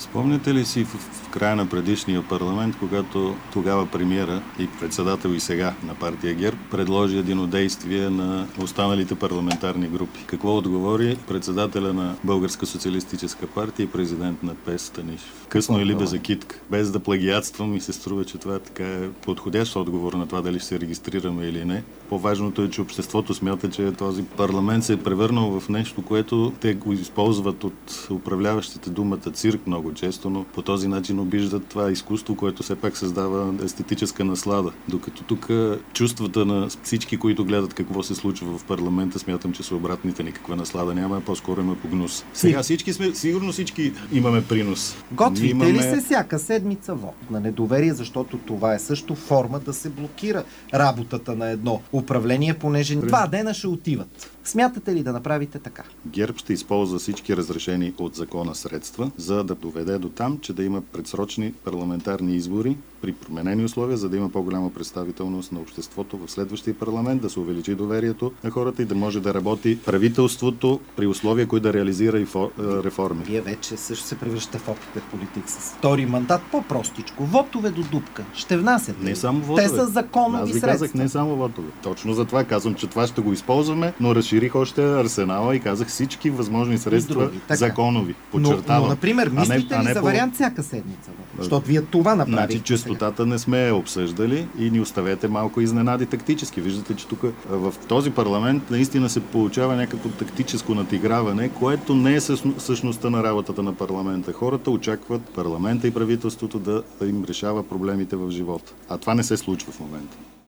Спомняте ли си в края на предишния парламент, когато тогава премиера и председател и сега на партия ГЕРБ предложи единодействие на останалите парламентарни групи? Какво отговори председателя на Българска социалистическа партия и президент на ПЕС Станишев? Късно или безакитка? Без да плагиатствам, ми се струва, че това е подходящ отговор на това дали ще се регистрираме или не. По-важното е, че обществото смята, че този парламент се е превърнал в нещо, което те го използват от управляващите думата цирк много често, но по този начин обиждат това изкуство, което все пак създава естетическа наслада. Докато тук чувствата на всички, които гледат какво се случва в парламента, смятам, че са обратните, никаква наслада няма, по-скоро има погнус. Сега сигурно всички имаме принос. Готвите ли се всяка седмица вот на недоверие, защото това е също форма да се блокира работата на едно управление, понеже 2 дена ще отиват. Смятате ли да направите така? ГЕРБ ще използва всички разрешени от закона средства, за да доведе до там, че да има предсрочни парламентарни избори при променени условия, за да има по-голяма представителност на обществото в следващия парламент, да се увеличи доверието на хората и да може да работи правителството при условия, които да реализира и реформи. Вие вече също се превръщате в опитен политик с втори мандат по-простичко. Вотове до дупка. Ще внасяте. Не само вотове. Те са законови средства. Аз ви казах не само вотове. Точно за това казвам, че това ще го използваме, но разширих още арсенала и казах всички възможни средства законови. Подчертавам. Но, например, мислите ли за вариант всяка седмица? Защото вие това направихте. Значи, честотата не сме обсъждали и ни оставете малко изненади тактически. Виждате, че тук в този парламент наистина се получава някакво тактическо надиграване, което не е същността на работата на парламента. Хората очакват парламента и правителството да им решава проблемите в живота. А това не се случва в момента.